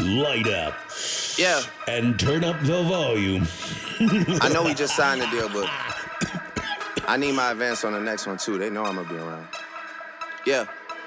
light up. Yeah. And turn up the volume. I know we just signed the deal, but I need my advance on the next one too. They know I'm gonna be around. Yeah.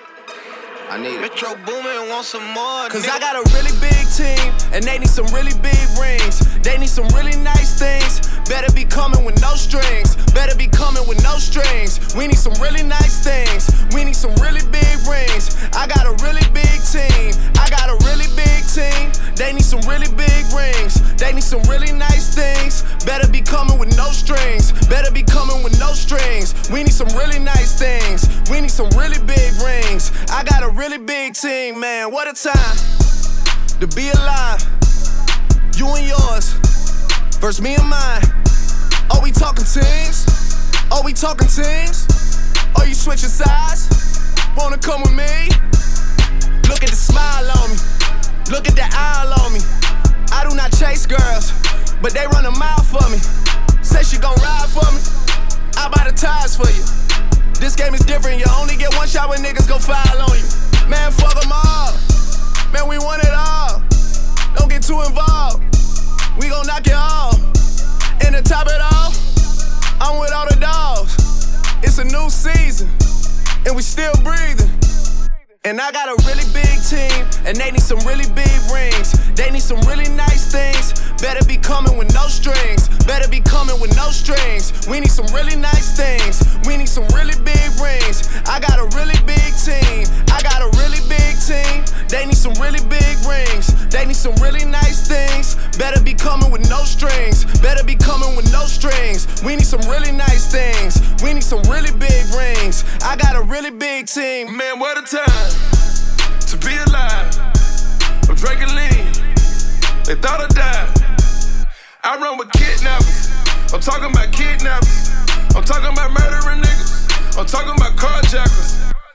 I need it. Metro Boomin want some more. Cause I got a really big team, and they need some really big rings. They need some really nice things. Better be coming with no strings. Better be coming with no strings. We need some really nice things. We need some really big rings. I got a really big team. I got a really big team. They need some really big rings. They need some really nice things. Better be coming with no strings. Better be coming with no strings. We need some really nice things. We need some really big rings. I got a really big team, man. What a time to be alive. You and yours versus me and mine. Are we talking teams? Are we talking teams? Are you switching sides? Wanna come with me? Look at the smile on me. Look at the aisle on me. I do not chase girls, but they run a mile for me. Say she gon' ride for me. I buy the tires for you. This game is different. You only get one shot when niggas go foul on you. Man, fuck them all. Man, we want it all. Don't get too involved. We gon' knock it off. And to top it off, I'm with all the dogs. It's a new season, and we still breathing. And I got a really big team, and they need some really big rings. They need some really nice things. Better be coming with no strings. Better be coming with no strings. We need some really nice things. We need some really big rings. I got a really big team. I got a really big team. They need some really big rings. They need some really nice things. Better be coming with no strings. Better be coming with no strings. We need some really nice things. We need some really big rings. I got a really big team. Man, what a time to be alive. I'm drinking lean. They thought I died. I run with kidnappers. I'm talking about kidnappers. I'm talking about murdering niggas. I'm talking about carjackers.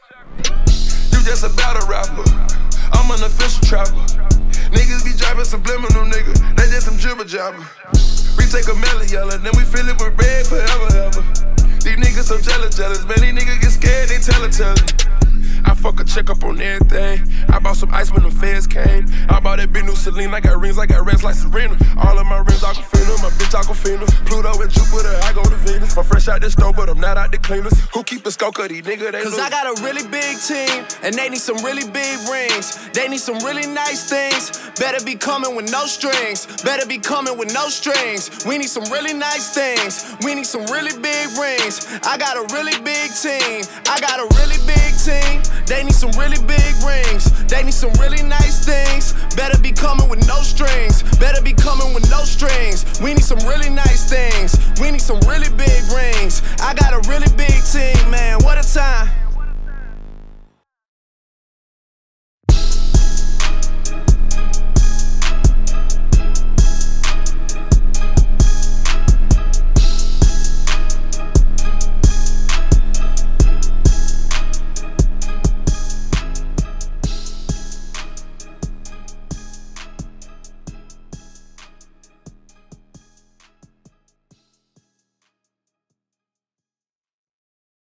You just a battle rapper. I'm an official trapper. Niggas be dropping subliminal, nigga. They just some jibber jabber. We take a melon yellow, then we fill it with red forever, ever. These niggas so jealous. Man, these niggas get scared, they tell it. I fuck a chick up on everything. I bought some ice when the feds came. I bought that big new Celine. I got rings, I got reds like Serena. All of my rings Aquafina, my bitch Aquafina. Pluto and Jupiter, I go to Venus. I'm fresh out the stove, but I'm not out the cleaners. Who keep a scope of these niggas? They Cause lose. I got a really big team, and they need some really big rings. They need some really nice things. Better be coming with no strings. Better be coming with no strings. We need some really nice things. We need some really big rings. I got a really big team. I got a really big team. They need some really big rings. They need some really nice things. Better be coming with no strings. Better be coming with no strings. We need some really nice things. We need some really big rings. I got a really big team, man. What